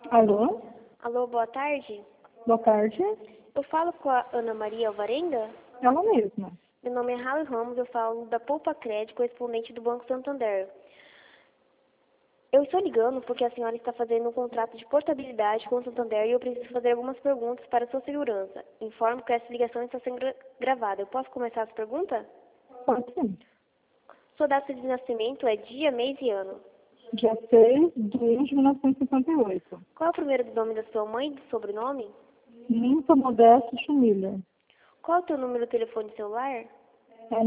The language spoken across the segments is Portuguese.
Alô? Alô, boa tarde. Boa tarde. Eu falo com a Ana Maria Alvarenga. Ela mesma. Meu nome é Rally Ramos, eu falo da Poupa Crédito, correspondente do Banco Santander. Eu estou ligando porque a senhora está fazendo um contrato de portabilidade com o Santander e eu preciso fazer algumas perguntas para sua segurança. Informo que essa ligação está sendo gravada. Eu posso começar as perguntas? Pode sim. Sua data de nascimento é dia, mês e ano. Dia 6 de 1958. Qual é o primeiro nome da sua mãe e sobrenome? Limpa Modesto Schumiller. Qual é o teu número de telefone celular? É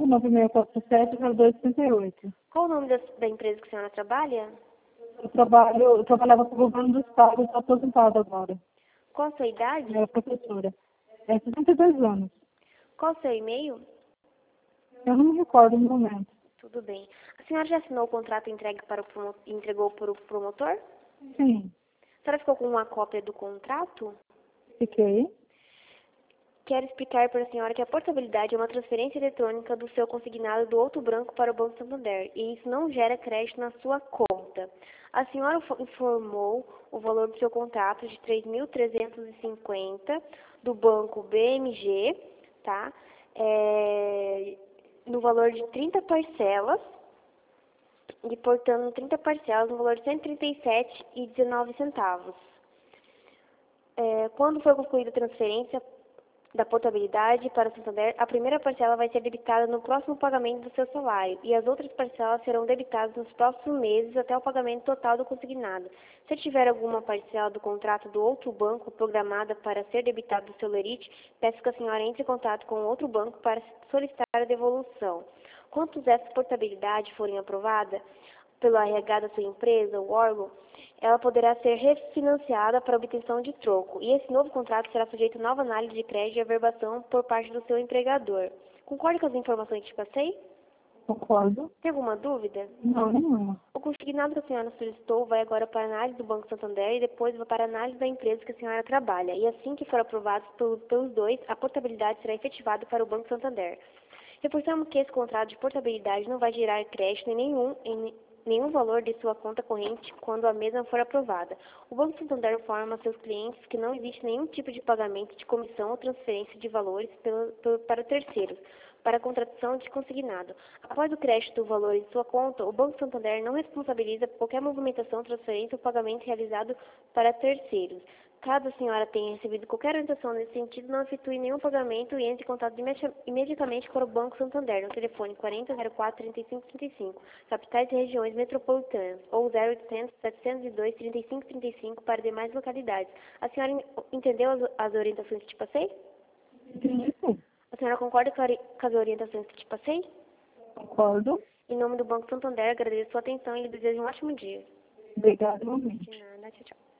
996470238. Qual o nome da empresa que a senhora trabalha? Eu trabalhava com o governo do estado, estou aposentada agora. Qual a sua idade? Eu era professora. É 62 anos. Qual o seu e-mail? Eu não me recordo no momento. Tudo bem. A senhora já assinou o contrato entregou para o promotor? Sim. A senhora ficou com uma cópia do contrato? Fiquei. Quero explicar para a senhora que a portabilidade é uma transferência eletrônica do seu consignado do outro banco para o Banco Santander e isso não gera crédito na sua conta. A senhora informou o valor do seu contrato de 3.350 do banco BMG, tá? No valor de 30 parcelas e portando 30 parcelas no valor de R$ 137,19. Quando for concluída a transferência da portabilidade para o Santander, a primeira parcela vai ser debitada no próximo pagamento do seu salário e as outras parcelas serão debitadas nos próximos meses até o pagamento total do consignado. Se tiver alguma parcela do contrato do outro banco programada para ser debitada do seu lerite, peço que a senhora entre em contato com outro banco para solicitar a devolução. Quando essa portabilidade forem aprovada pelo RH da sua empresa, o órgão, ela poderá ser refinanciada para obtenção de troco, e esse novo contrato será sujeito a nova análise de crédito e averbação por parte do seu empregador. Concorda com as informações que te passei? Concordo. Tem alguma dúvida? Não, nenhuma. O consignado que a senhora solicitou vai agora para a análise do Banco Santander e depois vai para a análise da empresa que a senhora trabalha. E assim que for aprovado pelos dois, a portabilidade será efetivada para o Banco Santander. Reforçamos que esse contrato de portabilidade não vai gerar crédito em nenhum valor de sua conta corrente quando a mesma for aprovada. O Banco Santander informa a seus clientes que não existe nenhum tipo de pagamento de comissão ou transferência de valores para terceiros, para a contratação de consignado. Após o crédito do valor em sua conta, o Banco Santander não responsabiliza por qualquer movimentação, transferência ou pagamento realizado para terceiros. Caso a senhora tenha recebido qualquer orientação nesse sentido, não efetue nenhum pagamento e entre em contato imediatamente para o Banco Santander, no telefone 4004-3535, capitais e regiões metropolitanas, ou 0800-702-3535 para demais localidades. A senhora entendeu as orientações que te passei? Entendi sim. A senhora concorda com as orientações que te passei? Concordo. Em nome do Banco Santander, agradeço a sua atenção e lhe desejo um ótimo dia. Obrigada, igualmente. De nada, tchau, tchau.